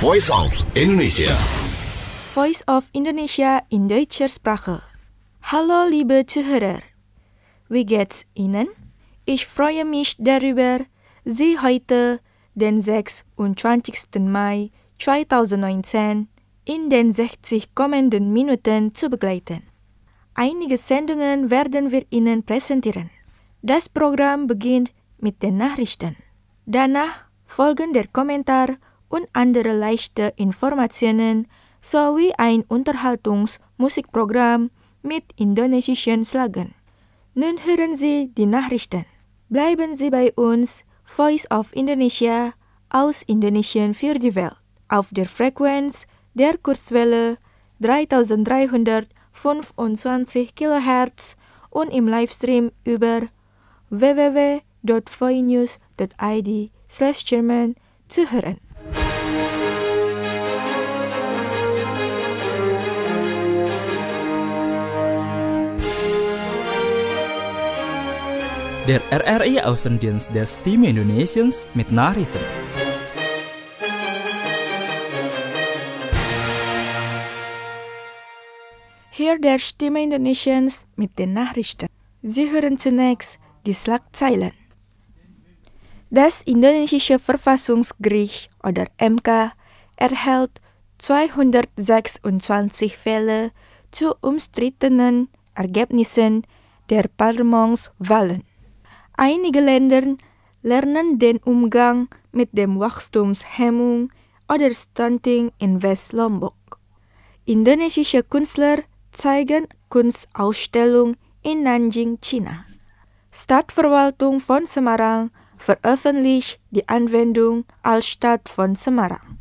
Voice of Indonesia. Voice of Indonesia in deutscher Sprache. Hallo liebe Zuhörer. Wie geht's Ihnen? Ich freue mich darüber, Sie heute, den 26. Mai 2019, in den 60 kommenden Minuten zu begleiten. Einige Sendungen werden wir Ihnen präsentieren. Das Programm beginnt mit den Nachrichten. Danach folgen der Kommentar und andere leichte Informationen sowie ein Unterhaltungsmusikprogramm mit indonesischen Schlagern. Nun hören Sie die Nachrichten. Bleiben Sie bei uns, Voice of Indonesia aus Indonesien für die Welt, auf der Frequenz der Kurzwelle 3325 kHz und im Livestream über www.voinews.id/German zu hören. Der RRI-Außendienst der Stimme Indonesiens mit Nachrichten. Hier der Stimme Indonesiens mit den Nachrichten. Sie hören zunächst die Schlagzeilen. Das indonesische Verfassungsgericht oder MK erhält 226 Fälle zu umstrittenen Ergebnissen der Parlamentswahlen. Einige Länder lernen den Umgang mit dem Wachstumshemmung oder Stunting in West-Lombok. Indonesische Künstler zeigen Kunstausstellung in Nanjing, China. Stadtverwaltung von Semarang veröffentlicht die Anwendung Altstadt von Semarang.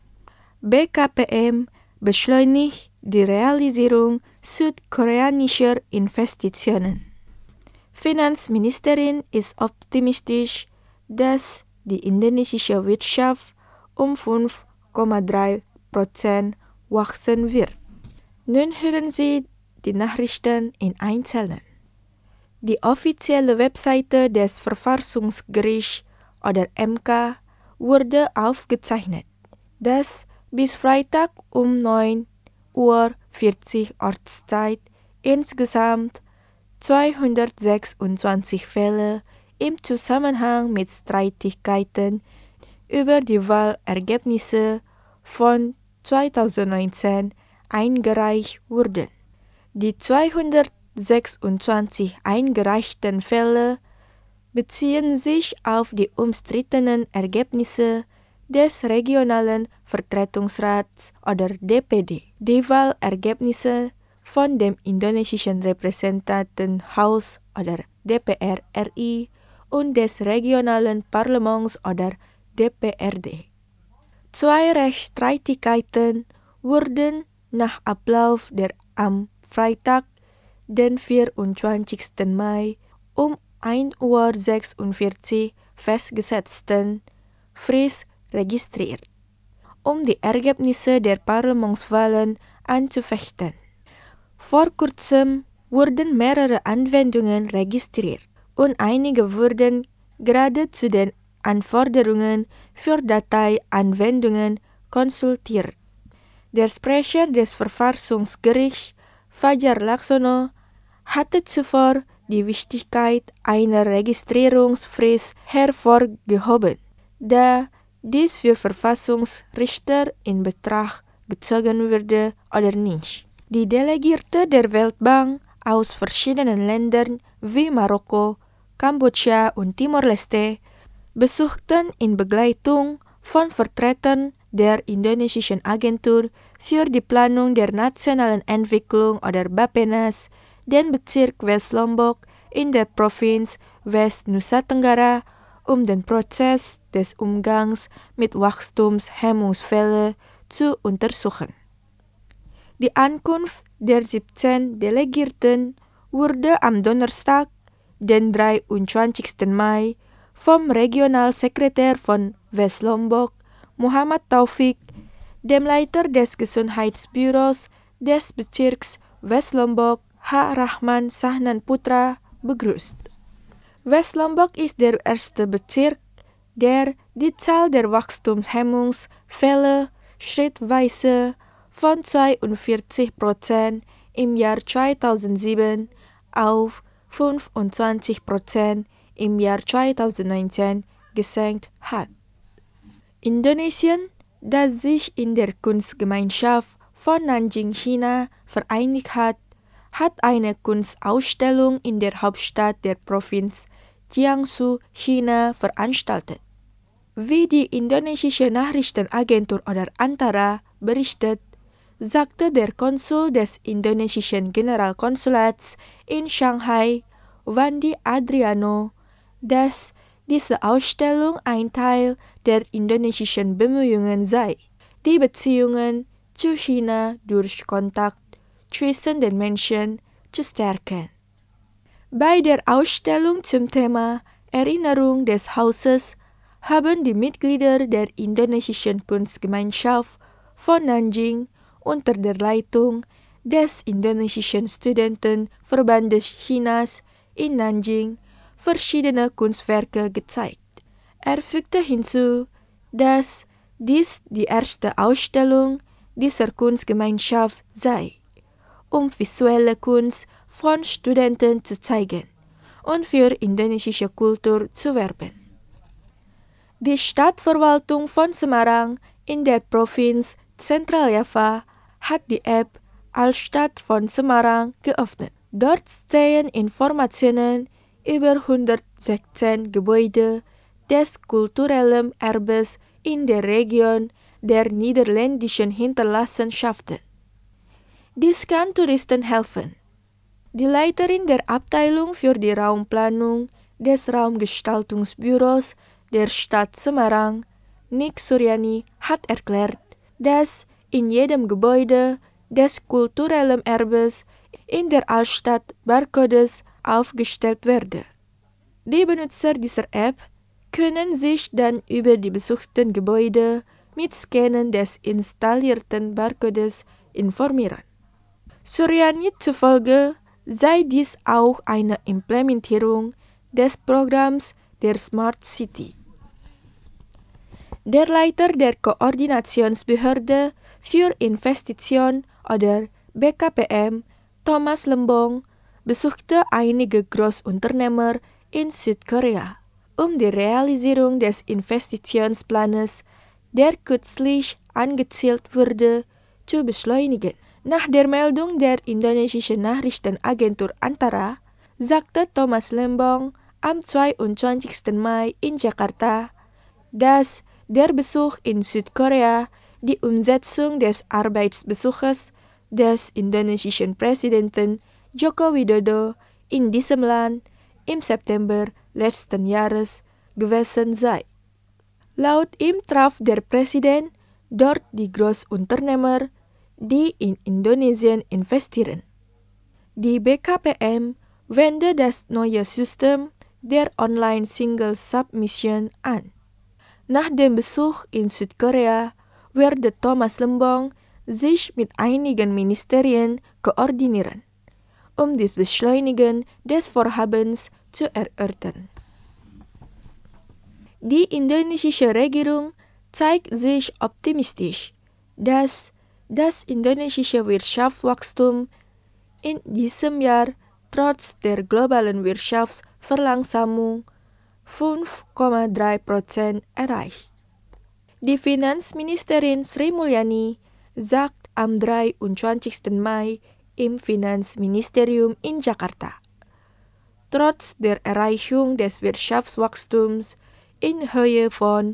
BKPM beschleunigt die Realisierung südkoreanischer Investitionen. Finanzministerin ist optimistisch, dass die indonesische Wirtschaft um 5,3% wachsen wird. Nun hören Sie die Nachrichten in Einzelnen. Die offizielle Webseite des Verfassungsgerichts oder MK wurde aufgezeichnet, dass bis Freitag um 9:40 Uhr Ortszeit insgesamt 226 Fälle im Zusammenhang mit Streitigkeiten über die Wahlergebnisse von 2019 eingereicht wurden. Die 226 eingereichten Fälle beziehen sich auf die umstrittenen Ergebnisse des Regionalen Vertretungsrats oder DPD, die Wahlergebnisse von dem indonesischen Repräsentantenhaus oder DPR RI und des regionalen Parlaments oder DPRD. Zwei Rechtsstreitigkeiten wurden nach Ablauf der am Freitag, den 24. Mai um 1:46 Uhr festgesetzten Frist registriert, um die Ergebnisse der Parlamentswahlen anzufechten. Vor kurzem wurden mehrere Anwendungen registriert und einige wurden gerade zu den Anforderungen für Dateianwendungen konsultiert. Der Sprecher des Verfassungsgerichts, Fajar Laksono, hatte zuvor die Wichtigkeit einer Registrierungsfrist hervorgehoben, da dies für Verfassungsrichter in Betracht gezogen würde oder nicht. Die Delegierte der Weltbank aus verschiedenen Ländern wie Marokko, Kambodscha und Timor-Leste besuchten in Begleitung von Vertretern der indonesischen Agentur für die Planung der nationalen Entwicklung oder Bappenas den Bezirk West-Lombok in der Provinz West Nusa Tenggara, um den Prozess des Umgangs mit Wachstumshemmungsfällen zu untersuchen. Die Ankunft der 17 Delegierten wurde am Donnerstag, den 23. Mai, vom Regionalsekretär von West-Lombok, Muhammad Taufik, dem Leiter des Gesundheitsbüros des Bezirks West-Lombok, H. Rahman Sahnan Putra, begrüßt. West-Lombok ist der erste Bezirk, der die Zahl der Wachstumshemmungsfälle schrittweise von 42% im Jahr 2007 auf 25% im Jahr 2019 gesenkt hat. Indonesien, das sich in der Kunstgemeinschaft von Nanjing, China vereinigt hat, hat eine Kunstausstellung in der Hauptstadt der Provinz Jiangsu, China veranstaltet. Wie die indonesische Nachrichtenagentur oder Antara berichtet, sagte der Konsul des indonesischen Generalkonsulats in Shanghai, Wandi Adriano, dass diese Ausstellung ein Teil der indonesischen Bemühungen sei, die Beziehungen zu China durch Kontakt zwischen den Menschen zu stärken. Bei der Ausstellung zum Thema Erinnerung des Hauses haben die Mitglieder der indonesischen Kunstgemeinschaft von Nanjing unter der Leitung des indonesischen Studentenverbandes Chinas in Nanjing verschiedene Kunstwerke gezeigt. Er fügte hinzu, dass dies die erste Ausstellung dieser Kunstgemeinschaft sei, um visuelle Kunst von Studenten zu zeigen und für indonesische Kultur zu werben. Die Stadtverwaltung von Semarang in der Provinz Zentraljava hat die App Altstadt von Semarang geöffnet. Dort stehen Informationen über 116 Gebäude des kulturellen Erbes in der Region der niederländischen Hinterlassenschaften. Dies kann Touristen helfen. Die Leiterin der Abteilung für die Raumplanung des Raumgestaltungsbüros der Stadt Semarang, Nik Suryani, hat erklärt, dass in jedem Gebäude des kulturellen Erbes in der Altstadt Barcodes aufgestellt werde. Die Benutzer dieser App können sich dann über die besuchten Gebäude mit Scannen des installierten Barcodes informieren. Suryani zufolge sei dies auch eine Implementierung des Programms der Smart City. Der Leiter der Koordinationsbehörde für Investition oder BKPM, Thomas Lembong, besuchte einige Großunternehmer in Südkorea, um die Realisierung des Investitionsplanes, der kürzlich angezielt wurde, zu beschleunigen. Nach der Meldung der indonesischen Nachrichtenagentur Antara sagte Thomas Lembong am 22. Mai in Jakarta, dass der Besuch in Südkorea die Umsetzung des Arbeitsbesuches des indonesischen Präsidenten Joko Widodo in diesem Land im September letzten Jahres gewesen sei. Laut ihm traf der Präsident dort die Großunternehmer, die in Indonesien investieren. Die BKPM wende das neue System der Online Single Submission an. Nach dem Besuch in Südkorea werde Thomas Lembong sich mit einigen Ministerien koordinieren, um das Beschleunigen des Vorhabens zu erörtern. Die indonesische Regierung zeigt sich optimistisch, dass das indonesische Wirtschaftswachstum in diesem Jahr trotz der globalen Wirtschaftsverlangsamung 5,3% erreicht. Die Finanzministerin Sri Mulyani sagt am 23. Mai im Finanzministerium in Jakarta, trotz der Erreichung des Wirtschaftswachstums in Höhe von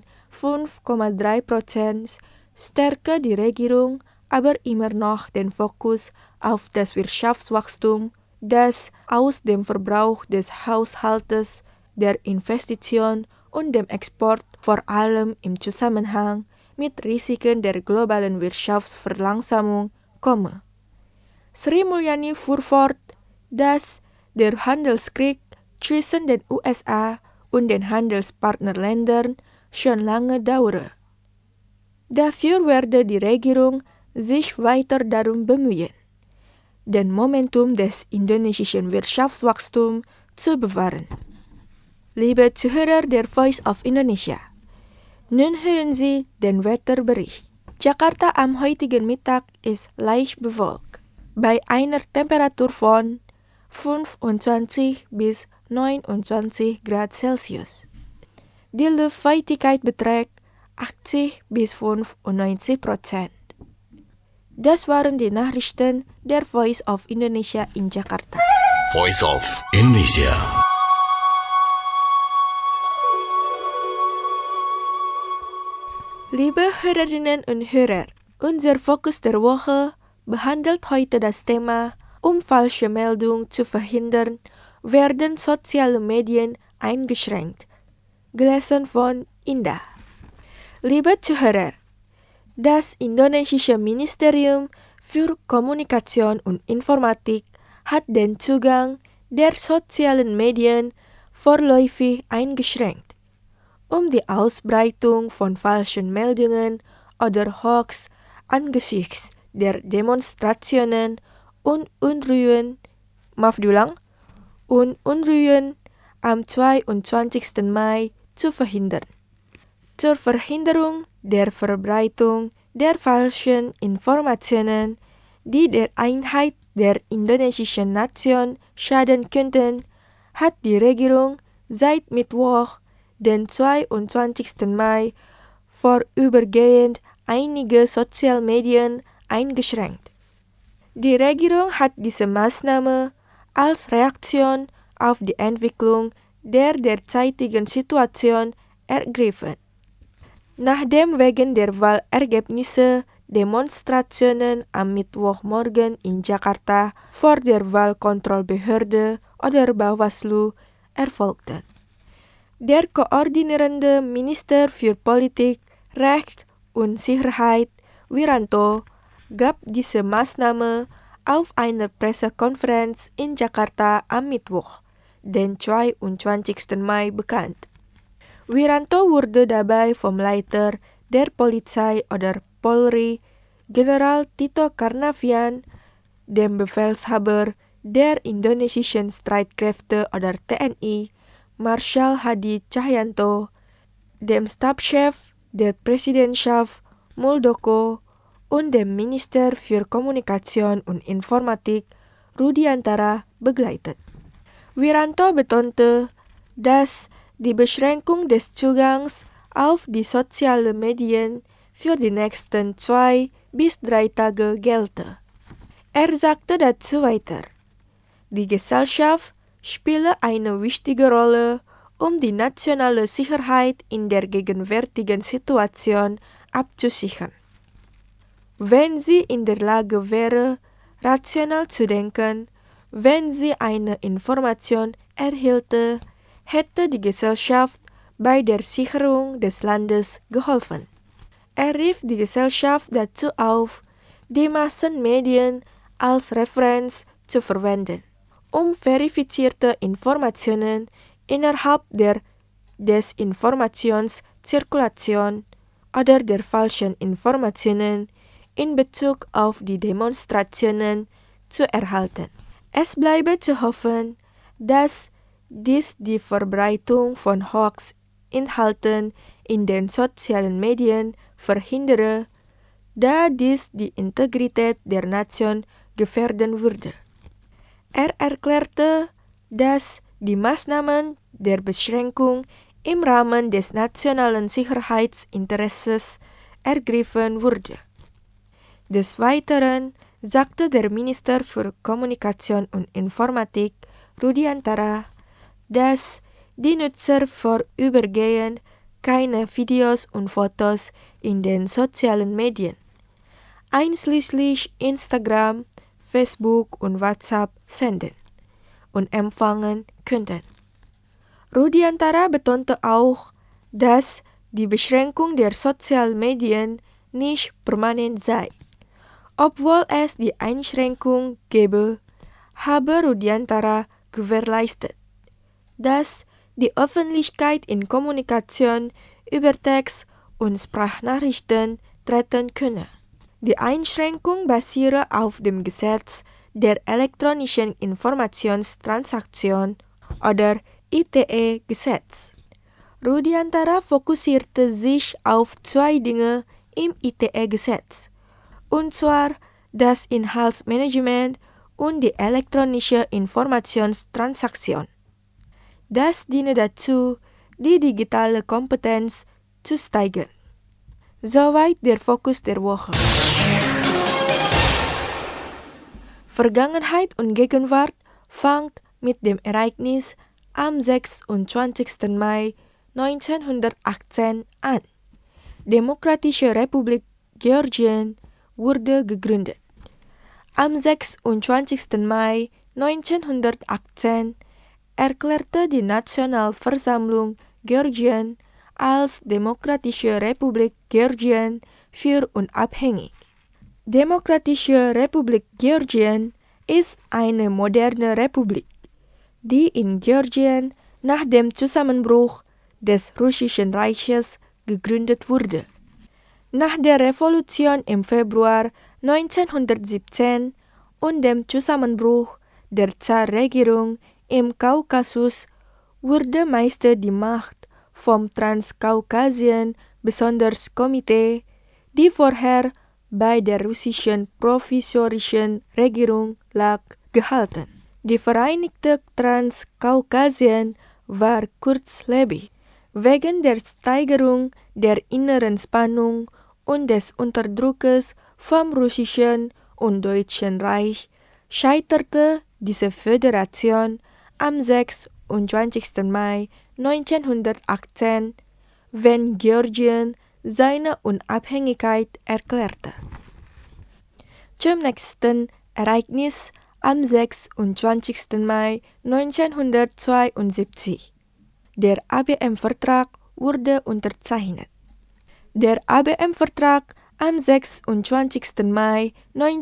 5,3% stärke die Regierung aber immer noch den Fokus auf das Wirtschaftswachstum, das aus dem Verbrauch des Haushaltes, der Investition und dem Export vor allem im Zusammenhang mit Risiken der globalen Wirtschaftsverlangsamung komme. Sri Mulyani fuhr fort, dass der Handelskrieg zwischen den USA und den Handelspartnerländern schon lange dauere. Dafür werde die Regierung sich weiter darum bemühen, den Momentum des indonesischen Wirtschaftswachstums zu bewahren. Liebe Zuhörer der Voice of Indonesia, nun hören Sie den Wetterbericht. Jakarta am heutigen Mittag ist leicht bewölkt, bei einer Temperatur von 25 bis 29 Grad Celsius. Die Luftfeuchtigkeit beträgt 80 bis 95%. Das waren die Nachrichten der Voice of Indonesia in Jakarta. Voice of Indonesia. Liebe Hörerinnen und Hörer, unser Fokus der Woche behandelt heute das Thema, falsche Meldungen zu verhindern, werden soziale Medien eingeschränkt. Gelesen von Indah. Liebe Zuhörer, das indonesische Ministerium für Kommunikation und Informatik hat den Zugang der sozialen Medien vorläufig eingeschränkt, die Ausbreitung von falschen Meldungen oder Hoax angesichts der Demonstrationen und Unruhen am 22. Mai zu verhindern. Zur Verhinderung der Verbreitung der falschen Informationen, die der Einheit der indonesischen Nation schaden könnten, hat die Regierung seit Mittwoch, den 22. Mai, vorübergehend einige Sozialmedien eingeschränkt. Die Regierung hat diese Maßnahme als Reaktion auf die Entwicklung der derzeitigen Situation ergriffen. Nachdem wegen der Wahlergebnisse Demonstrationen am Mittwochmorgen in Jakarta vor der Wahlkontrollbehörde oder Bawaslu erfolgten. Der koordinierende Minister für Politik, Recht und Sicherheit, Wiranto, gab diese Maßnahme auf einer Pressekonferenz in Jakarta am Mittwoch, den 22. Mai, bekannt. Wiranto wurde dabei vom Leiter der Polizei oder Polri, General Tito Karnavian, dem Befehlshaber der indonesischen Streitkräfte oder TNI, Marschall Hadi Cahyanto, dem Stabschef der Präsidentschaft Muldoko und dem Minister für Kommunikation und Informatik Rudiantara begleitet. Wiranto betonte, dass die Beschränkung des Zugangs auf die sozialen Medien für die nächsten 2 bis 3 Tage gelte. Er sagte dazu weiter, die Gesellschaft spiele eine wichtige Rolle, die nationale Sicherheit in der gegenwärtigen Situation abzusichern. Wenn sie in der Lage wäre, rational zu denken, wenn sie eine Information erhielte, hätte die Gesellschaft bei der Sicherung des Landes geholfen. Er rief die Gesellschaft dazu auf, die Massenmedien als Referenz zu verwenden, verifizierte Informationen innerhalb der Desinformationszirkulation oder der falschen Informationen in Bezug auf die Demonstrationen zu erhalten. Es bleibe zu hoffen, dass dies die Verbreitung von Hoax-Inhalten in den sozialen Medien verhindere, da dies die Integrität der Nation gefährden würde. Er erklärte, dass die Maßnahmen der Beschränkung im Rahmen des nationalen Sicherheitsinteresses ergriffen wurde. Des Weiteren sagte der Minister für Kommunikation und Informatik Rudiantara, dass die Nutzer vorübergehend keine Videos und Fotos in den sozialen Medien, einschließlich Instagram, Facebook und WhatsApp, senden und empfangen könnten. Rudiantara betonte auch, dass die Beschränkung der sozialen Medien nicht permanent sei. Obwohl es die Einschränkung gebe, habe Rudiantara gewährleistet, dass die Öffentlichkeit in Kommunikation über Text und Sprachnachrichten treten könne. Die Einschränkung basiere auf dem Gesetz der elektronischen Informationstransaktion oder ITE-Gesetz. Rudiantara fokussierte sich auf 2 Dinge im ITE-Gesetz, und zwar das Inhaltsmanagement und die elektronische Informationstransaktion. Das diene dazu, die digitale Kompetenz zu steigern. Soweit der Fokus der Woche. Vergangenheit und Gegenwart fängt mit dem Ereignis am 26. Mai 1918 an. Demokratische Republik Georgien wurde gegründet. Am 26. Mai 1918 erklärte die Nationalversammlung Georgien als Demokratische Republik Georgien für unabhängig. Demokratische Republik Georgien ist eine moderne Republik, die in Georgien nach dem Zusammenbruch des Russischen Reiches gegründet wurde. Nach der Revolution im Februar 1917 und dem Zusammenbruch der Zarregierung im Kaukasus wurde meist die Macht vom Transkaukasischen Besonderskomitee, die vorher bei der russischen provisorischen Regierung lag, gehalten. Die Vereinigte Transkaukasien war kurzlebig. Wegen der Steigerung der inneren Spannung und des Unterdruckes vom Russischen und Deutschen Reich scheiterte diese Föderation am 26. Mai 1918, wenn Georgien seine Unabhängigkeit erklärte. Zum nächsten Ereignis am 26. Mai 1972. Der ABM-Vertrag wurde unterzeichnet. Der ABM-Vertrag am 26. Mai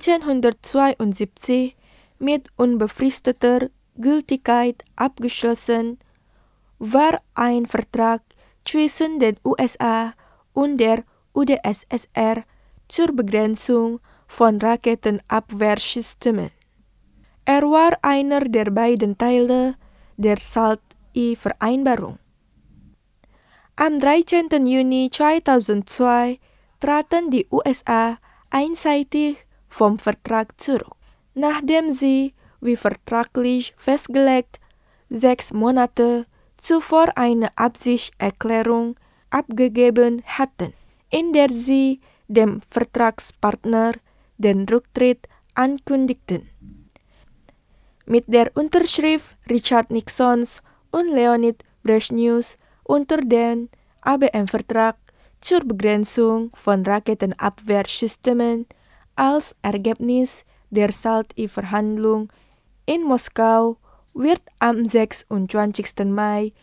1972 mit unbefristeter Gültigkeit abgeschlossen, war ein Vertrag zwischen den USA und der UdSSR zur Begrenzung von Raketenabwehrsystemen. Er war einer der beiden Teile der SALT-I-Vereinbarung. Am 13. Juni 2002 traten die USA einseitig vom Vertrag zurück, nachdem sie, wie vertraglich festgelegt, 6 Monate zuvor eine Absichtserklärung abgegeben hatten, in der sie dem Vertragspartner den Rücktritt ankündigten. Mit der Unterschrift Richard Nixons und Leonid Brezhnevs unter den ABM-Vertrag zur Begrenzung von Raketenabwehrsystemen als Ergebnis der SALT-I-Verhandlung in Moskau wird am 26. Mai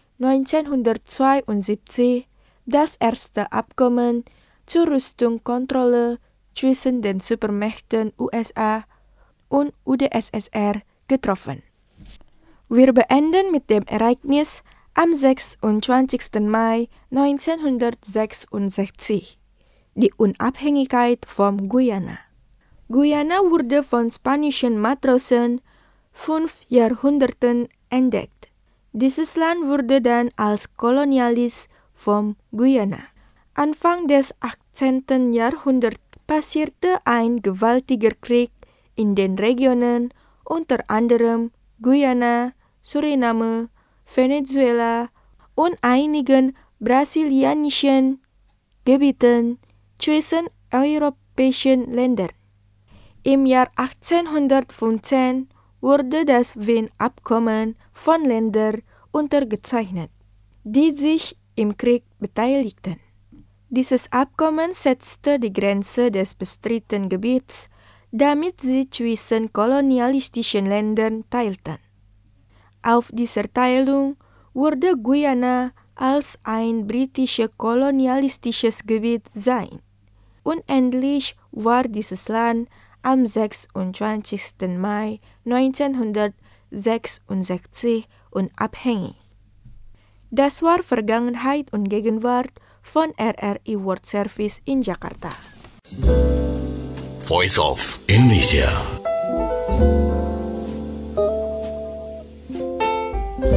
1972 das erste Abkommen zur Rüstungskontrolle zwischen den Supermächten USA und UdSSR getroffen. Wir beenden mit dem Ereignis am 26. Mai 1966, die Unabhängigkeit von Guyana. Guyana wurde von spanischen Matrosen 5 Jahrhunderten entdeckt. Dieses Land wurde dann als Kolonialis von Guyana. Anfang des 18. Jahrhunderts passierte ein gewaltiger Krieg in den Regionen unter anderem Guyana, Suriname, Venezuela und einigen brasilianischen Gebieten zwischen europäischen Ländern. Im Jahr 1815 wurde das Wien-Abkommen von Ländern unterzeichnet, die sich im Krieg beteiligten. Dieses Abkommen setzte die Grenze des bestrittenen Gebiets, damit sie zwischen kolonialistischen Ländern teilten. Auf dieser Teilung wurde Guyana als ein britisches kolonialistisches Gebiet sein. Unendlich war dieses Land am 26. Mai 1966 unabhängig. Das war Vergangenheit und Gegenwart von RRI World Service in Jakarta. Voice of Indonesia.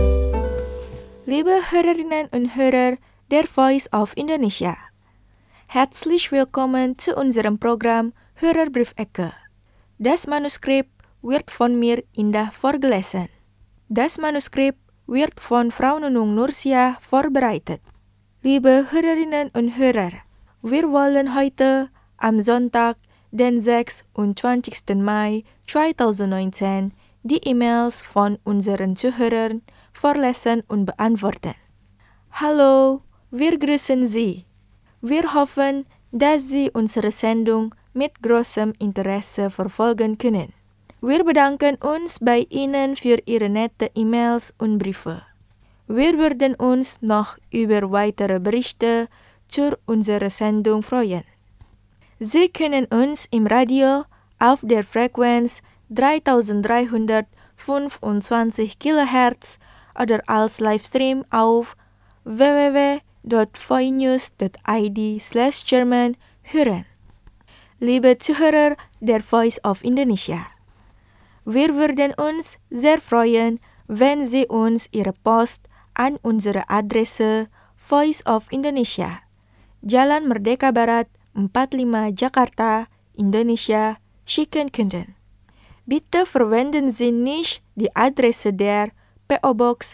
Liebe Hörerinnen und Hörer der Voice of Indonesia, Herzlich willkommen zu unserem Programm Hörerbriefecke. Das Manuskript wird von mir Indah vorgelesen. Das Manuskript wird von Frau Nunung Nursia vorbereitet. Liebe Hörerinnen und Hörer, wir wollen heute am Sonntag, den 26. Mai 2019, die E-Mails von unseren Zuhörern vorlesen und beantworten. Hallo, wir grüßen Sie. Wir hoffen, dass Sie unsere Sendung mit großem Interesse verfolgen können. Wir bedanken uns bei Ihnen für Ihre nette E-Mails und Briefe. Wir würden uns noch über weitere Berichte zu unserer Sendung freuen. Sie können uns im Radio auf der Frequenz 3325 kHz oder als Livestream auf www.voinews.id/German hören. Liebe Zuhörer der Voice of Indonesia, wir würden uns sehr freuen, wenn Sie uns Ihre Post an unsere Adresse Voice of Indonesia, Jalan Merdeka Barat 45 Jakarta, Indonesia, schicken könnten. Bitte verwenden Sie nicht die Adresse der PO Box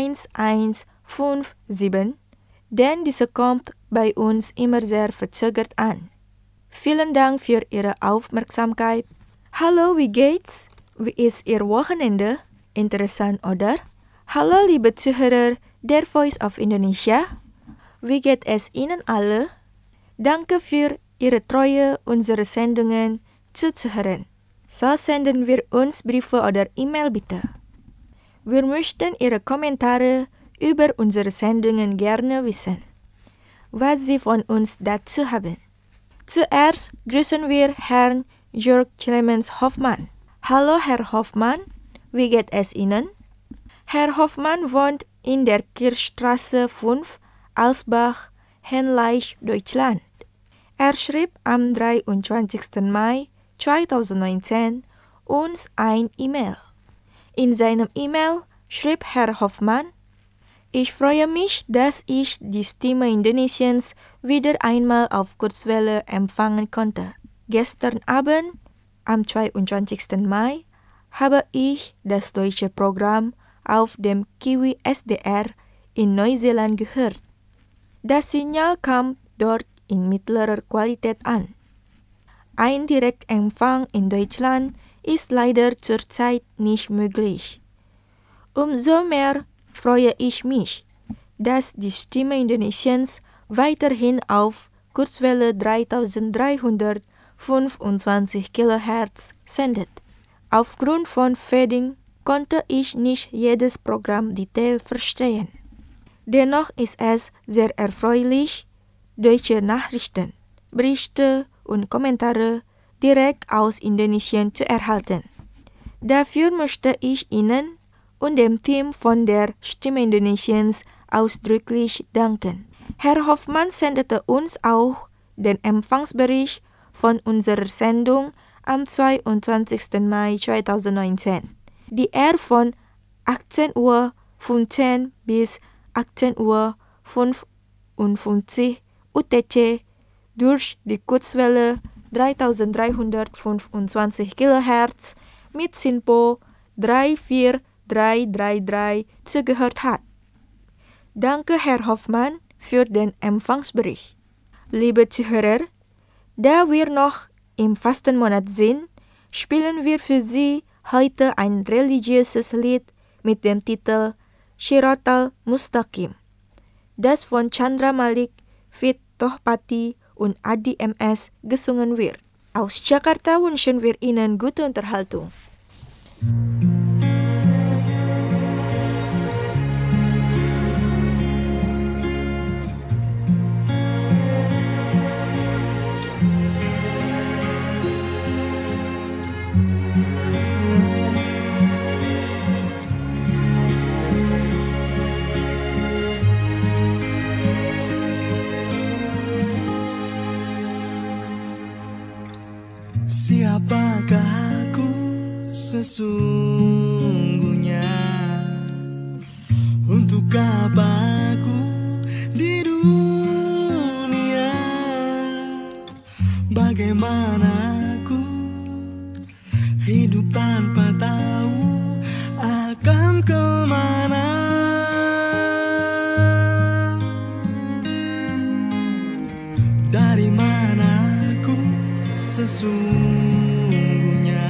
1157, denn diese kommt bei uns immer sehr verzögert an. Vielen Dank für Ihre Aufmerksamkeit. Hallo, wie geht's? Wie ist Ihr Wochenende? Interessant, oder? Hallo, liebe Zuhörer der Voice of Indonesia. Wie geht es Ihnen alle? Danke für Ihre Treue, unsere Sendungen zuzuhören. So senden wir uns Briefe oder E-Mail bitte. Wir möchten Ihre Kommentare über unsere Sendungen gerne wissen, was Sie von uns dazu haben. Zuerst grüßen wir Herrn Jörg Clemens Hoffmann. Hallo Herr Hoffmann, wie geht es Ihnen? Herr Hoffmann wohnt in der Kirchstraße 5, Alsbach, Henleich, Deutschland. Er schrieb am 23. Mai 2019 uns ein E-Mail. In seinem E-Mail schrieb Herr Hoffmann: Ich freue mich, dass ich die Stimme Indonesiens wieder einmal auf Kurzwelle empfangen konnte. Gestern Abend, am 22. Mai, habe ich das deutsche Programm auf dem Kiwi SDR in Neuseeland gehört. Das Signal kam dort in mittlerer Qualität an. Ein Direktempfang in Deutschland ist leider zurzeit nicht möglich. Umso mehr freue ich mich, dass die Stimme Indonesiens weiterhin auf Kurzwelle 3325 kHz sendet. Aufgrund von Fading konnte ich nicht jedes Programm detail verstehen. Dennoch ist es sehr erfreulich, deutsche Nachrichten, Berichte und Kommentare direkt aus Indonesien zu erhalten. Dafür möchte ich Ihnen und dem Team von der Stimme Indonesiens ausdrücklich danken. Herr Hoffmann sendete uns auch den Empfangsbericht von unserer Sendung am 22. Mai 2019, die er von 18:15 Uhr bis 18:55 Uhr UTC durch die Kurzwelle 3325 kHz mit SINPO 34333 zugehört hat. Danke, Herr Hoffmann, für den Empfangsbericht. Liebe Zuhörer, da wir noch im Fastenmonat sind, spielen wir für Sie heute ein religiöses Lied mit dem Titel Shiratal Mustaqim, das von Chandra Malik, Fit Tohpati und Adi MS gesungen wird. Aus Jakarta wünschen wir Ihnen gute Unterhaltung. Siapakah aku sesungguhnya? Untuk apa aku di dunia? Bagaimana ku hidup tanpa tahu akan kemana. Dari mana ku sesungguhnya,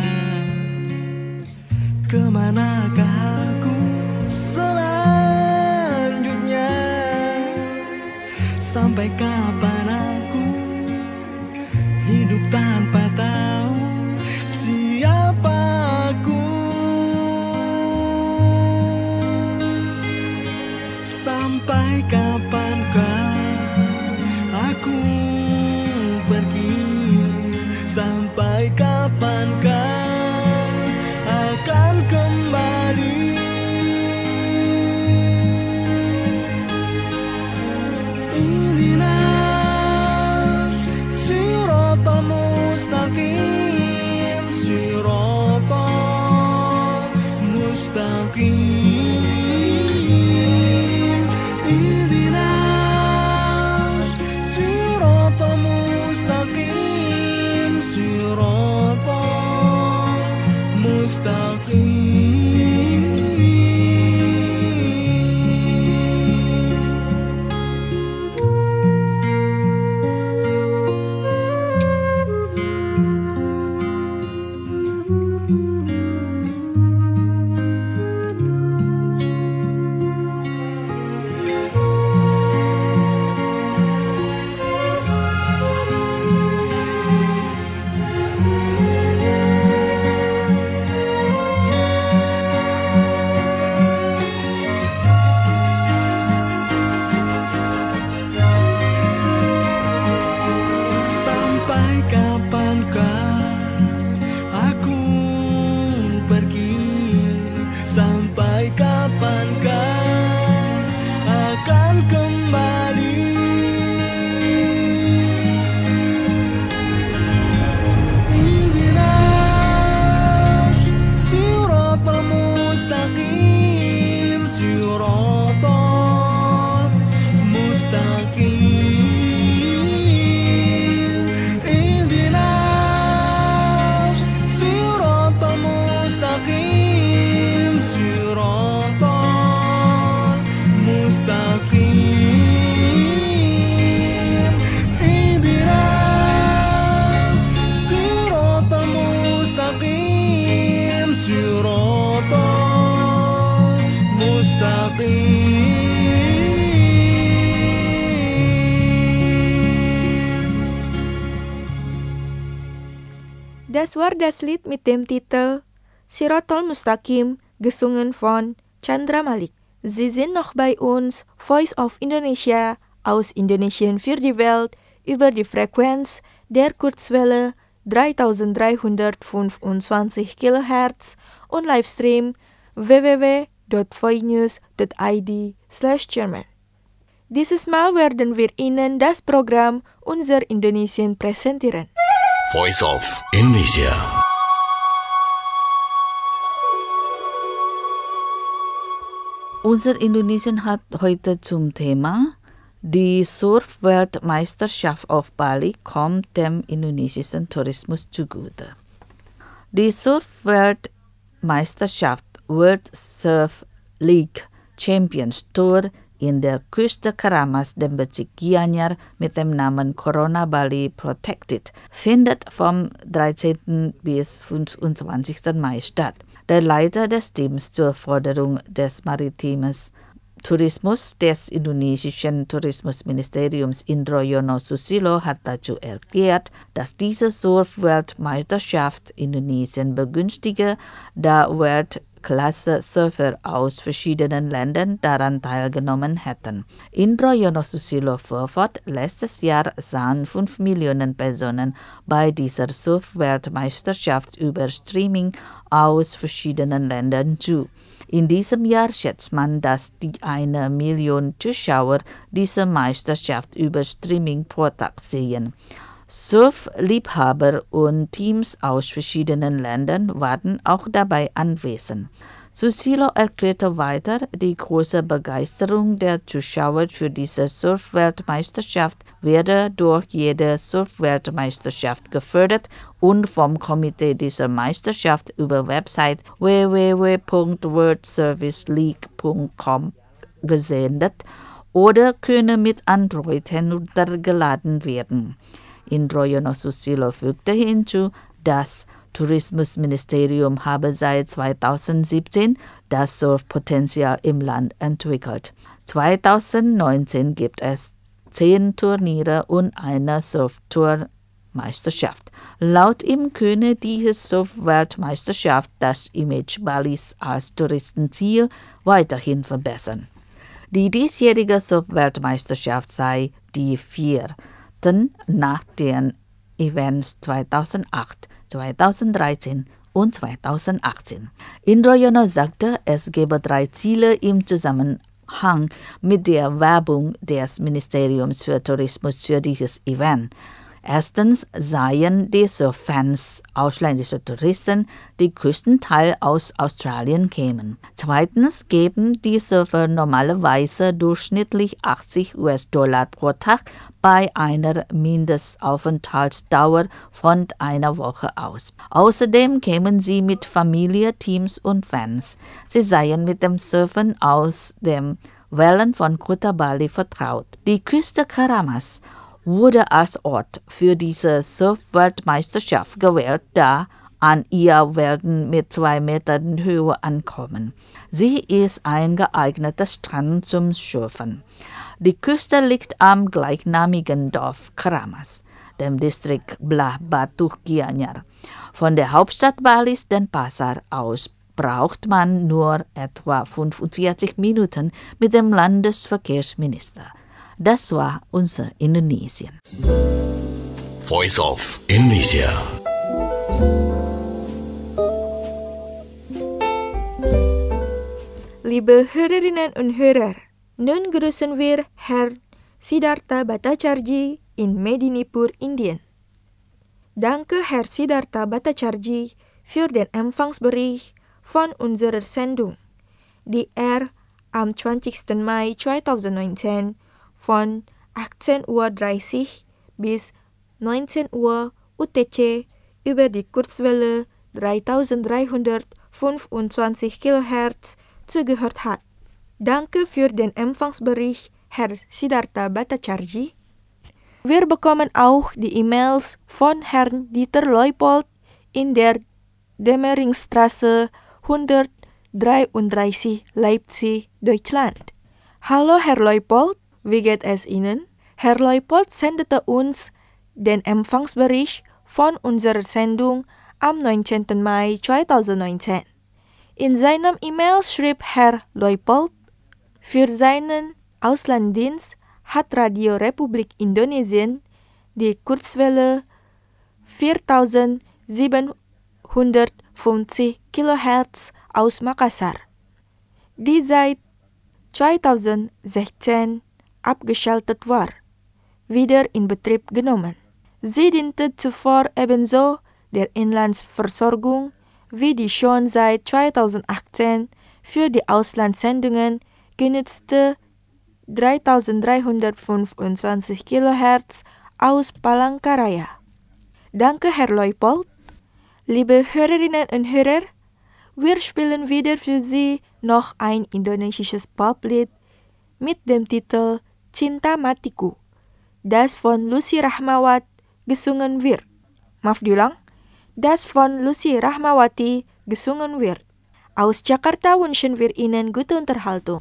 kemanakah aku selanjutnya. Sampai kapan aku hidup tanpa tahu siapa aku. Sampai kapankah aku pergi. Sampai kapankah akan kembali. Ihdinas siratal mustaqim, siratal mustaqim. Ihdinas siratal mustaqim, siratal mustaqim. Sampai kapankah aku pergi. Sampai kapankah akan kembali. Ihdinas siratal mustaqim, siratal mustaqim. Ihdinas siratal mustaqim, siratal mustaqim. Ihdinas siratal mustaqim, siratal mustaqim. Das war das Lied mit dem Titel Siratal Mustaqim, gesungen von Chandra Malik. Sie sind noch bei uns, Voice of Indonesia, aus Indonesien für die Welt, über die Frequenz der Kurzwelle 3325 kHz und Livestream www.voinews.id/German. Dieses Mal werden wir Ihnen das Programm Unser Indonesien präsentieren. Voice of Indonesia. Unser Indonesien hat heute zum Thema: Die Surf-Weltmeisterschaft auf Bali kommt dem indonesischen Tourismus zugute. Die Surf-Weltmeisterschaft World Surf League Champions Tour in der Küste Karamas dem Bezirk Gianyar mit dem Namen Corona Bali Protected findet vom 13. bis 25. Mai statt. Der Leiter des Teams zur Förderung des maritimen Tourismus des indonesischen Tourismusministeriums Indroyono Susilo hat dazu erklärt, dass diese Surf-Weltmeisterschaft Indonesien begünstige, da Weltklasse-Surfer aus verschiedenen Ländern daran teilgenommen hätten. Indroyono Susilo fuhr fort, letztes Jahr sahen 5 Millionen Personen bei dieser Surf-Weltmeisterschaft über Streaming aus verschiedenen Ländern zu. In diesem Jahr schätzt man, dass die 1 Million Zuschauer diese Meisterschaft über Streaming pro Tag sehen. Surfliebhaber und Teams aus verschiedenen Ländern waren auch dabei anwesend. Susilo erklärte weiter, die große Begeisterung der Zuschauer für diese Surf-Weltmeisterschaft werde durch jede Surf-Weltmeisterschaft gefördert und vom Komitee dieser Meisterschaft über Website www.worldserviceleague.com gesendet oder könne mit Android heruntergeladen werden. Indroyono Susilo fügte hinzu, das Tourismusministerium habe seit 2017 das Surfpotenzial im Land entwickelt. 2019 gibt es 10 Turniere und eine Surftour-Meisterschaft. Laut ihm könne diese Surf-Weltmeisterschaft das Image Balis als Touristenziel weiterhin verbessern. Die diesjährige Surf-Weltmeisterschaft sei die 4. nach den Events 2008, 2013 und 2018. Indroyono sagte, es gebe 3 Ziele im Zusammenhang mit der Werbung des Ministeriums für Tourismus für dieses Event. Erstens seien die Surffans ausländische Touristen, die größtenteils aus Australien kämen. Zweitens geben die Surfer normalerweise durchschnittlich $80 pro Tag bei einer Mindestaufenthaltsdauer von einer Woche aus. Außerdem kämen sie mit Familie, Teams und Fans. Sie seien mit dem Surfen aus den Wellen von Kuta Bali vertraut. Die Küste Karamas wurde als Ort für diese Surf-Weltmeisterschaft gewählt, da an ihr werden mit 2 Metern Höhe ankommen. Sie ist ein geeigneter Strand zum Surfen. Die Küste liegt am gleichnamigen Dorf Karamas, dem Distrikt Blah Batu Gianyar. Von der Hauptstadt Balis, Denpasar, aus braucht man nur etwa 45 Minuten mit dem Landesverkehrsminister. Das war unser Indonesien. Voice of Indonesia. Liebe Hörerinnen und Hörer, nun grüßen wir Herrn Siddhartha Bhattacharjee in Medinipur, Indien. Danke, Herr Siddhartha Bhattacharjee, für den Empfangsbericht von unserer Sendung, die am 20. Mai 2019 von 18:30 Uhr bis 19 Uhr UTC über die Kurzwelle 3325 kHz zugehört hat. Danke für den Empfangsbericht, Herr Siddhartha Bhattacharjee. Wir bekommen auch die E-Mails von Herrn Dieter Leupold in der Demmeringstraße 133 Leipzig, Deutschland. Hallo Herr Leupold, wie geht es Ihnen? Herr Leupold sendete uns den Empfangsbericht von unserer Sendung am 19. Mai 2019. In seinem E-Mail schrieb Herr Leupold, für seinen Auslandsdienst hat Radio Republik Indonesien die Kurzwelle 4750 kHz aus Makassar, die seit 2016 abgeschaltet war, wieder in Betrieb genommen. Sie diente zuvor ebenso der Inlandsversorgung wie die schon seit 2018 für die Auslandssendungen genutzte 3325 kHz aus Palangkaraya. Danke, Herr Leupold. Liebe Hörerinnen und Hörer, wir spielen wieder für Sie noch ein indonesisches Poplied mit dem Titel Cinta Matiku, das von Lucy Rahmawati gesungen wird. Maaf diulang, das von Lucy Rahmawati gesungen wird. Aus Jakarta wünschen wir Ihnen gute Unterhaltung.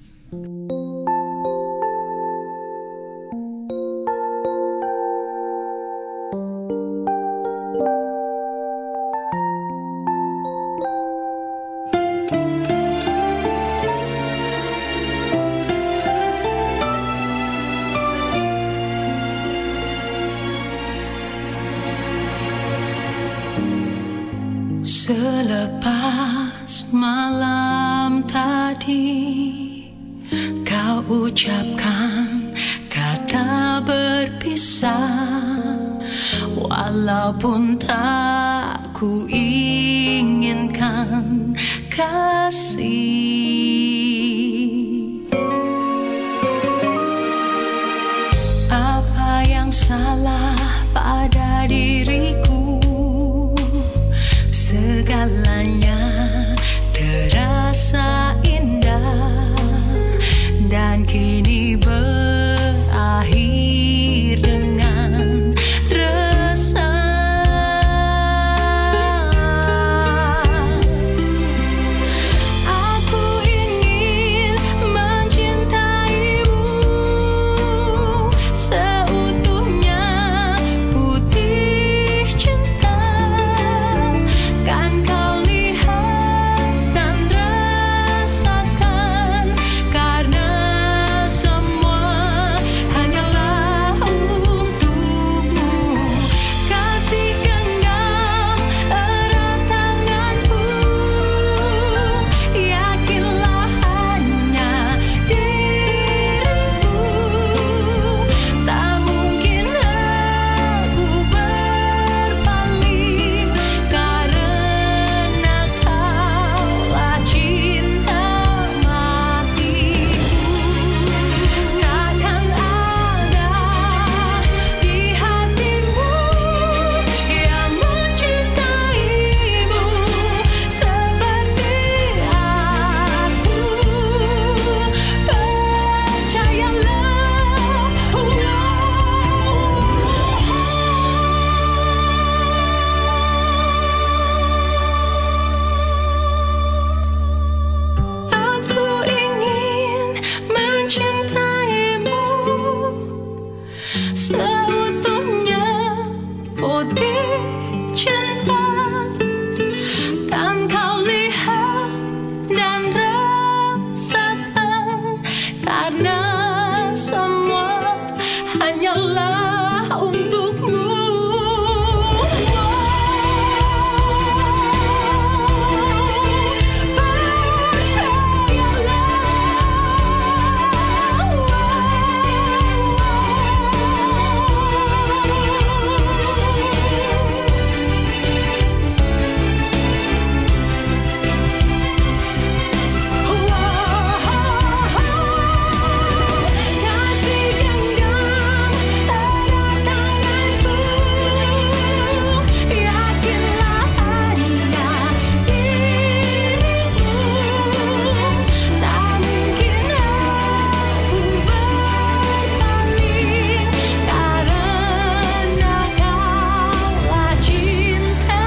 Selepas malam tadi kau ucapkan kata berpisah, walaupun tak ku inginkan kasih. salah pada diriku, segalanya terasa indah dan kini berakhir dengan resah. Aku ingin mencintaimu seutuhnya, putih cinta, kan kau lihat dan rasakan, karena semua hanyalah untukmu. Kasih genggam erat tanganku, yakinlah hanya dirimu. Tak mungkin aku berpaling, karena kaulah cinta matiku. Takkan ada di hatimu yang mencintaimu seperti aku. Percayalah, aku ingin mencintaimu seutuhnya, putih cinta, kan kau lihat dan rasakan, karena semua hanyalah untukmu. Kasih genggam erat tanganku, yakinlah hanya dirimu. Tak mungkin aku berpaling, karena kaulah cinta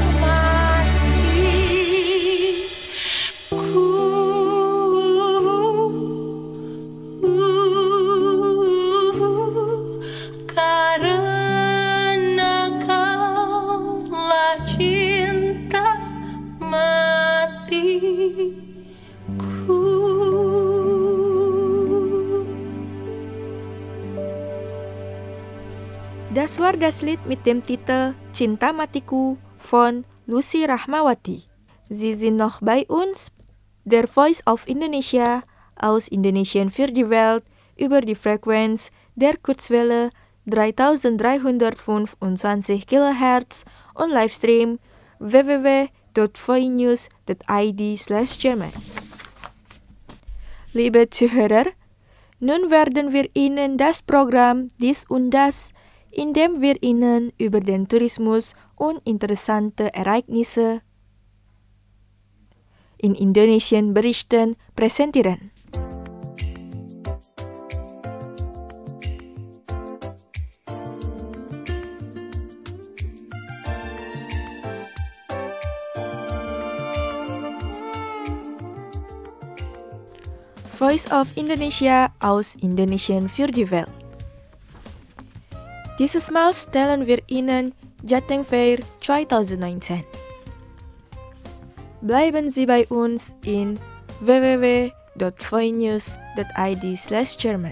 matiku. Karena kaulah cinta matiku. Das war das Lied mit dem Titel Cinta Matiku von Lucy Rahmawati. Sie sind noch bei uns, der Voice of Indonesia aus Indonesian für die Welt über die Frequenz der Kurzwelle 3325 kHz und Livestream www.voinews.id/German. Liebe Zuhörer, nun werden wir Ihnen das Programm Dies und Das, in dem wir Ihnen über den Tourismus und interessante Ereignisse in Indonesien berichten, präsentieren. Voice of Indonesia aus Indonesian für die Welt. Dieses Mal stellen wir Ihnen Jateng Fair 2019. Bleiben Sie bei uns in www.voinews.id/German.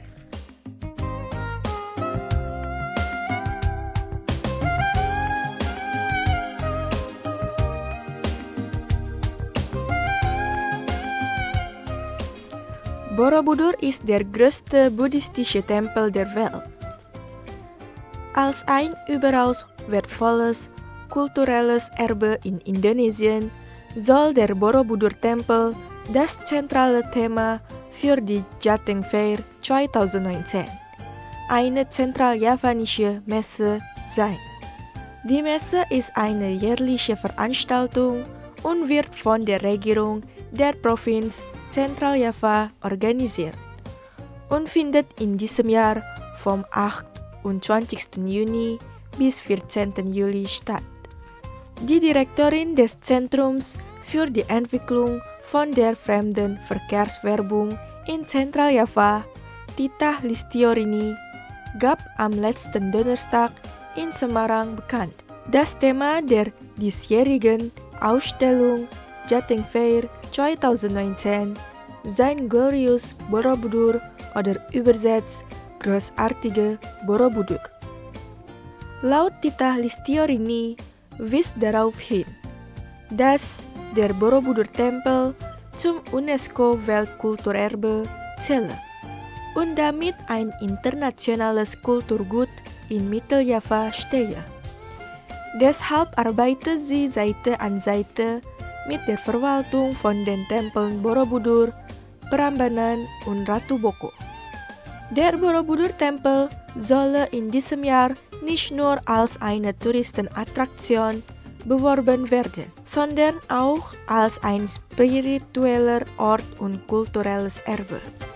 Borobudur ist der größte buddhistische Tempel der Welt. Als ein überaus wertvolles kulturelles Erbe in Indonesien soll der Borobudur-Tempel das zentrale Thema für die Jateng Fair 2019, eine zentraljavanische Messe sein. Die Messe ist eine jährliche Veranstaltung und wird von der Regierung der Provinz Zentraljava organisiert und findet in diesem Jahr vom 28. Juni bis 14. Juli statt. Die Direktorin des Zentrums für die Entwicklung von der Fremdenverkehrswerbung in Zentraljava, Tita Listiorini, gab am letzten Donnerstag in Semarang bekannt, das Thema der diesjährigen Ausstellung Jateng Fair 2019 sein Glorious Borobudur oder übersetzt großartige Borobudur. Laut Tita Listiorini wies darauf hin, dass der Borobudur-Tempel zum UNESCO-Weltkulturerbe zähle und damit ein internationales Kulturgut in Mitteljava stehe. Deshalb arbeitet sie Seite an Seite mit der Verwaltung von den Tempeln Borobudur, Prambanan und Ratu Boko. Der Borobudur-Tempel solle in diesem Jahr nicht nur als eine Touristenattraktion beworben werden, sondern auch als ein spiritueller Ort und kulturelles Erbe.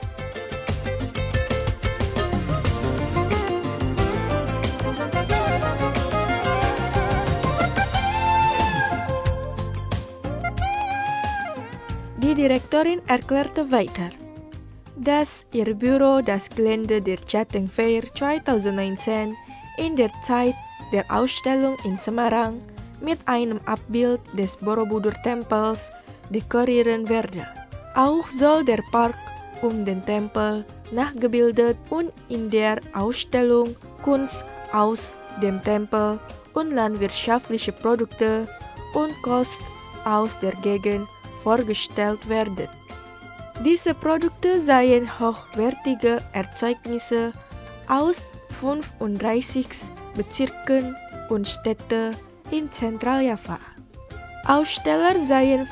Die Direktorin erklärte weiter, dass ihr Büro das Gelände der Jateng Fair 2019 in der Zeit der Ausstellung in Semarang mit einem Abbild des Borobudur-Tempels dekorieren werde. Auch soll der Park um den Tempel nachgebildet und in der Ausstellung Kunst aus dem Tempel und landwirtschaftliche Produkte und Kost aus der Gegend vorgestellt werden. Diese Produkte seien hochwertige Erzeugnisse aus 35 Bezirken und Städte in Zentraljava. Aussteller seien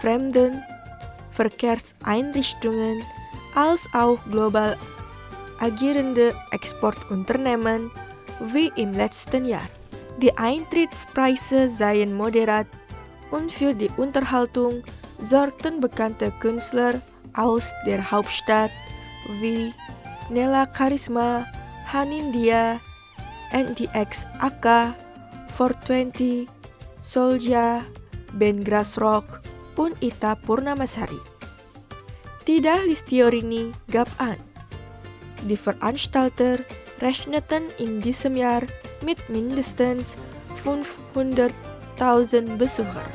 Fremdenverkehrseinrichtungen als auch global agierende Exportunternehmen wie im letzten Jahr. Die Eintrittspreise seien moderat und für die Unterhaltung sorgten bekannte Künstler aus der Hauptstadt wie Nela Karisma, Hanindia, NTX AK, 420, Soulja, Band Grassrock und Ita Purnamasari. Tita Listiorini gab an, die Veranstalter rechneten in diesem Jahr mit mindestens 500.000 Besucher.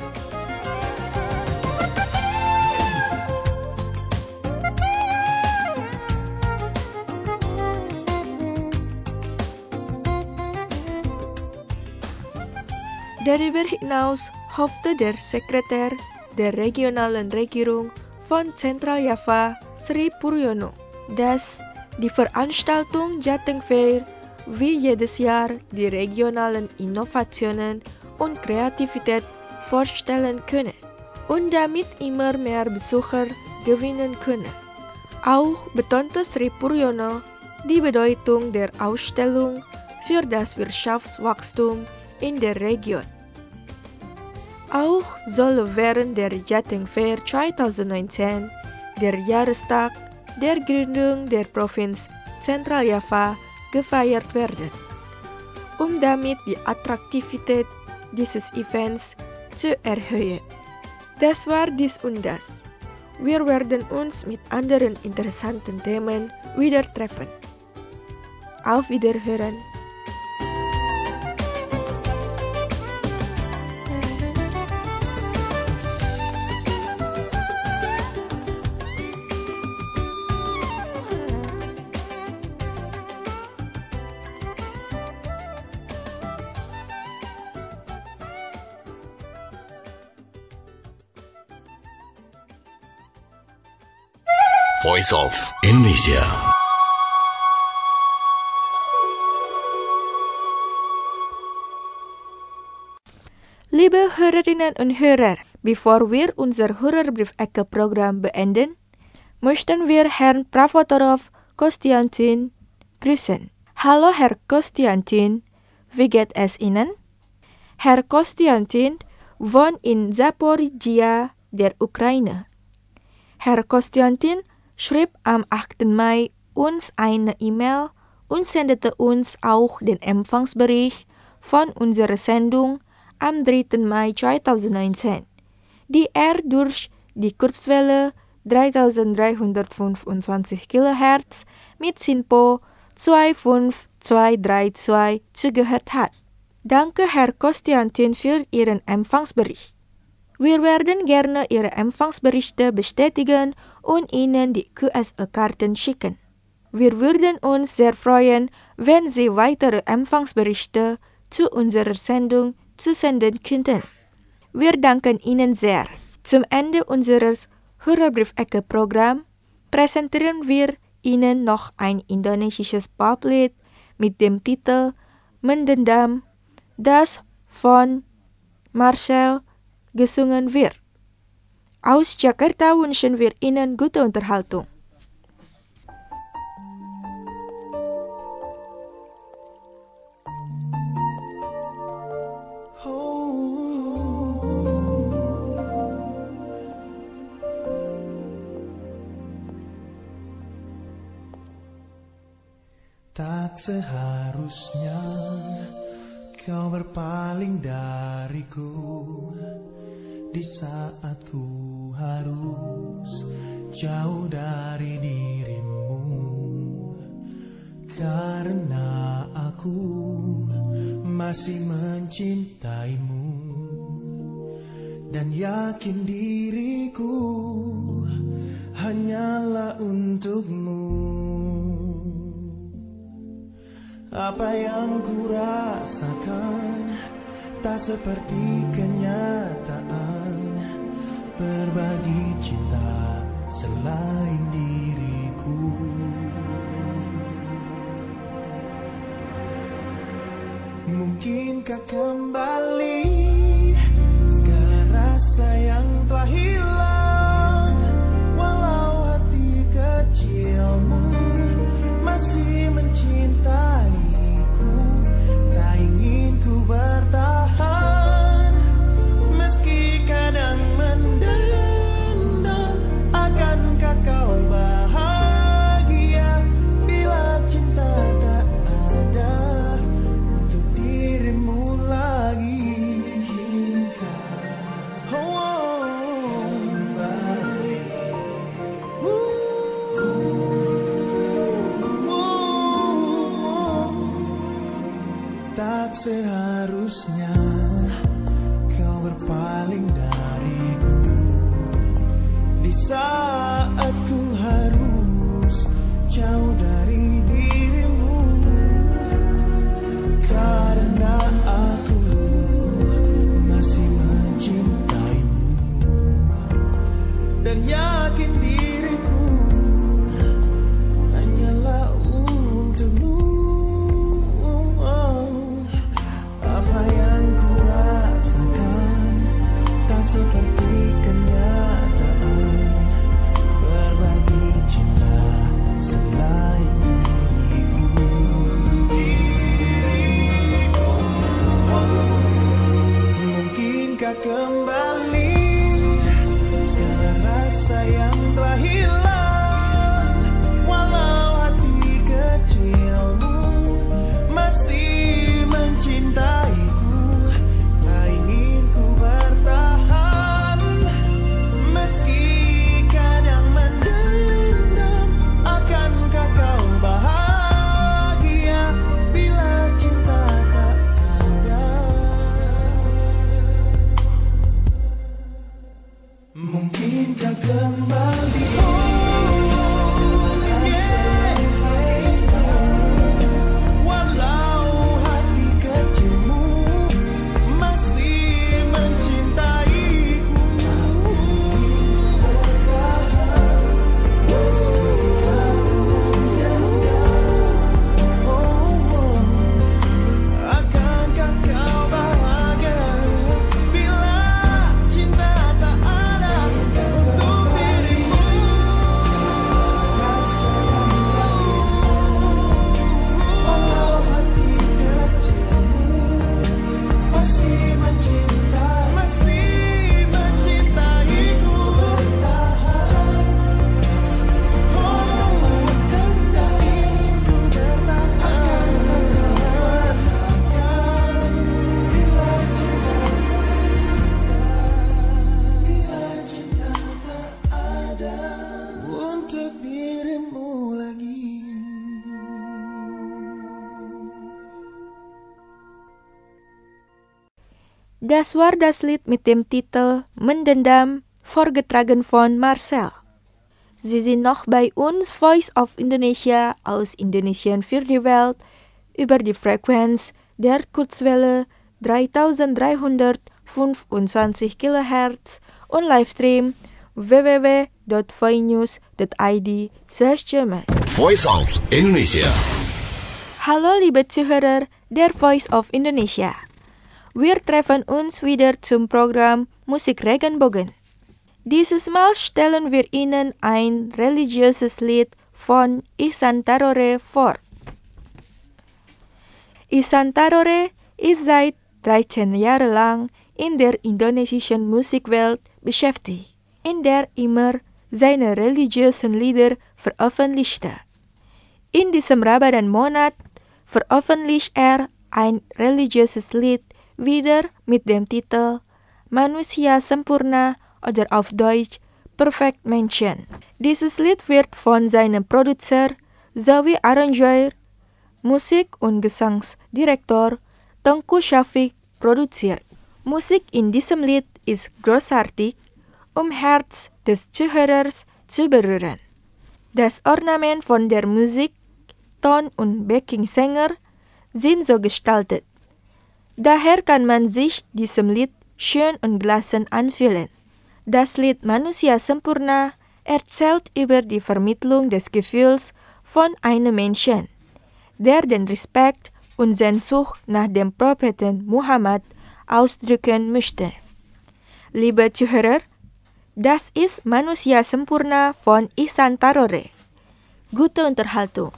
Darüber hinaus hoffte der Sekretär der regionalen Regierung von Zentraljava, Sri Puryono, dass die Veranstaltung Jateng Fair wie jedes Jahr die regionalen Innovationen und Kreativität vorstellen könne und damit immer mehr Besucher gewinnen könne. Auch betonte Sri Puryono die Bedeutung der Ausstellung für das Wirtschaftswachstum in der Region. Auch soll während der Jateng Fair 2019 der Jahrestag der Gründung der Provinz Zentraljava gefeiert werden, um damit die Attraktivität dieses Events zu erhöhen. Das war dies und das. Wir werden uns mit anderen interessanten Themen wieder treffen. Auf Wiederhören! Voice of Indonesia. Liebe Hörerinnen und Hörer, bevor wir unser Hörerbrief-Ecke-Programm beenden, möchten wir Herrn Pravotorov Kostiantin grüßen. Hallo Herr Konstantin, wie geht es Ihnen? Herr Konstantin wohnt in Zaporizhia, der Ukraine. Herr Konstantin schrieb am 8. Mai uns eine E-Mail und sendete uns auch den Empfangsbericht von unserer Sendung am 3. Mai 2019, die er durch die Kurzwelle 3325 kHz mit SINPO 25232 zugehört hat. Danke Herr Konstantin für Ihren Empfangsbericht. Wir werden gerne Ihre Empfangsberichte bestätigen und Ihnen die QSL-Karten schicken. Wir würden uns sehr freuen, wenn Sie weitere Empfangsberichte zu unserer Sendung zusenden könnten. Wir danken Ihnen sehr. Zum Ende unseres Hörerbriefecke-Programm präsentieren wir Ihnen noch ein indonesisches Poplied mit dem Titel Mendendam, das von Marcel gesungen wird. Aus Jakarta wünschen wir Ihnen gute Unterhaltung. Tak seharusnya kau berpaling dariku di saat ku harus jauh dari dirimu, karena aku masih mencintaimu dan yakin diriku hanyalah untukmu. Apa yang ku rasakan tak seperti kenyataan, berbagi cinta selain diriku. Mungkinkah kembali segala rasa yang telah hilang, walau hati kecilmu masih mencintaiku. Tak ingin ku bertahan, meski kadang mendendam. Akankah kau bahagia bila cinta tak ada untuk dirimu lagi? Tak seharusnya kau berpaling dariku di saat ku harus jauh dari dirimu, karena aku masih mencintaimu dan yakin diriku hanyalah untukmu. Apa yang ku rasakan tak seperti kenyataan, berbagi cinta selain diriku. Mungkinkah kembali segala rasa yang telah hilang, walau hati kecilmu masih mencintaiku. Tak ingin ku bertahan, meski kadang mendendam. Akankah kau bahagia bila cinta tak ada? Das war das Lied mit dem Titel Mendendam, vorgetragen von Marcel. Sie sind noch bei uns, Voice of Indonesia aus Indonesien für die Welt, über die Frequenz der Kurzwelle 3325 kHz und Livestream www.voinews.id/German. Voice of Indonesia. Hallo liebe Zuhörer der Voice of Indonesia. Wir treffen uns wieder zum Programm Musik Regenbogen. Dieses Mal stellen wir Ihnen ein religiöses Lied von Ihsan Tarore vor. Ihsan Tarore ist seit 13 Jahren lang in der indonesischen Musikwelt beschäftigt, in der immer seine religiösen Lieder veröffentlichte. In diesem Ramadan-Monat veröffentlicht er ein religiöses Lied wieder mit dem Titel Manusia Sempurna oder auf Deutsch Perfect Menschen. Dieses Lied wird von seinem Producer sowie Arrangeur, Musik- und Gesangsdirektor Tengku Syafiq produziert. Musik in diesem Lied ist großartig, Herz des Zuhörers zu berühren. Das Ornament von der Musik, Ton und Backing-Sänger sind so gestaltet. Daher kann man sich diesem Lied schön und gelassen anfühlen. Das Lied Manusia Sempurna erzählt über die Vermittlung des Gefühls von einem Menschen, der den Respekt und Sehnsucht nach dem Propheten Muhammad ausdrücken möchte. Liebe Zuhörer, das ist Manusia Sempurna von Ihsan Tarore. Gute Unterhaltung.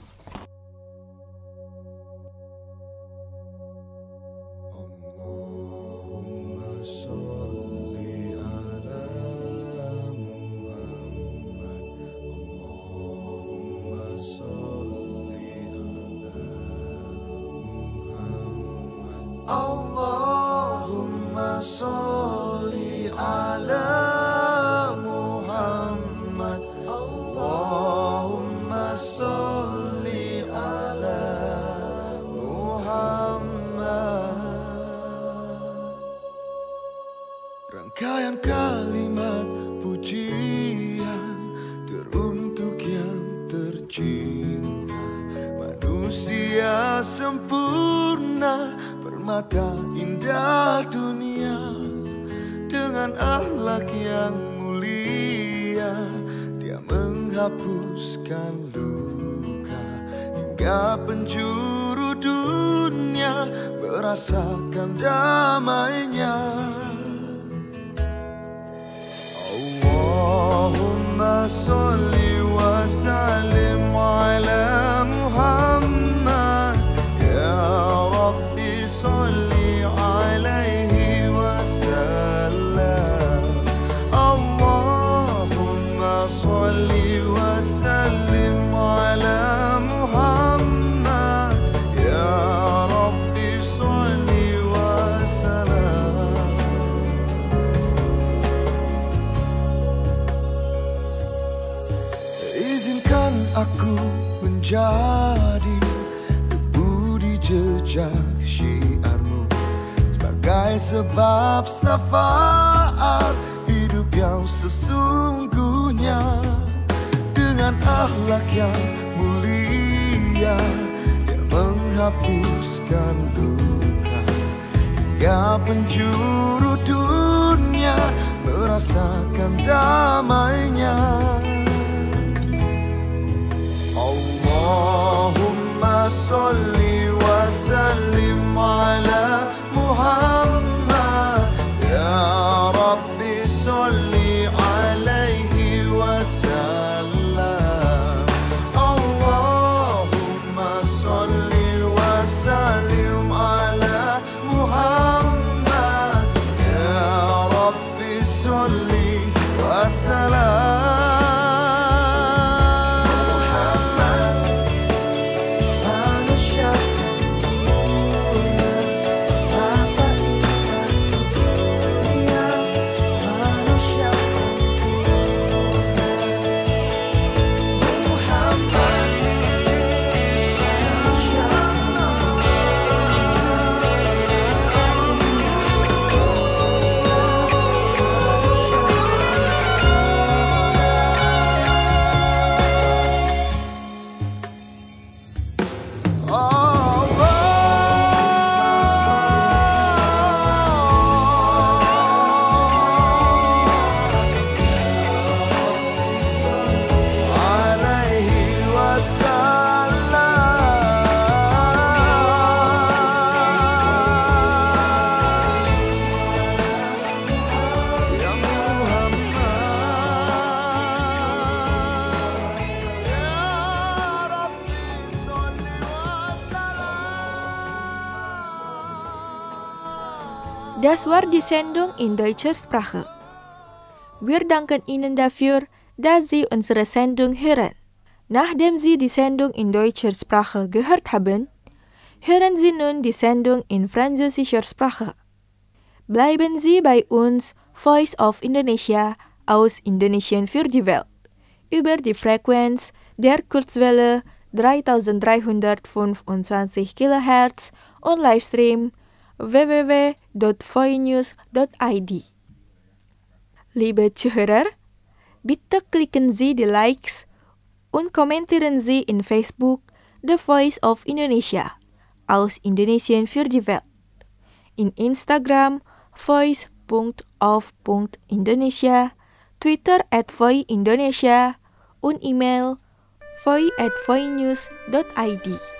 Allahumma sholli ala Muhammad. Allahumma sholli ala Muhammad. Rangkaian kalimat pujian teruntuk yang tercinta, manusia sempurna, permata indah dunia, dengan akhlak yang mulia, dia menghapuskan luka, hingga penjuru dunia merasakan damainya. Allahumma sholli wa sallim ala Muhammad, ya Rabbi sholli alaihi wa sallam. Allahumma sholli wa sallim ala Muhammad, ya Rabbi sholli wa sallam. Izinkan aku menjadi debu di jejak syiarmu, sebagai sebab syafaat hidup yang sesungguhnya. Dengan akhlak yang mulia, dia menghapuskan luka, hingga penjuru dunia merasakan damainya. Allahumma sholli wa sallim ala Muhammad, ya Rabbi sholli alaihi wa sallam. Allahumma sholli wa sallim ala Muhammad, ya Rabbi sholli wa sallam. Manusia Das war die Sendung in deutscher Sprache. Wir danken Ihnen dafür, dass Sie unsere Sendung hören. Nachdem Sie die Sendung in deutscher Sprache gehört haben, hören Sie nun die Sendung in französischer Sprache. Bleiben Sie bei uns, Voice of Indonesia aus Indonesien für die Welt, über die Frequenz der Kurzwelle 3325 kHz und Livestream www.voinews.id. Liebe Zuhörer, bitte klicken Sie die Likes und kommentieren Sie in Facebook The Voice of Indonesia aus Indonesien für die Welt, in Instagram voice.of.indonesia, Twitter @voiindonesia und email voi@voinews.id.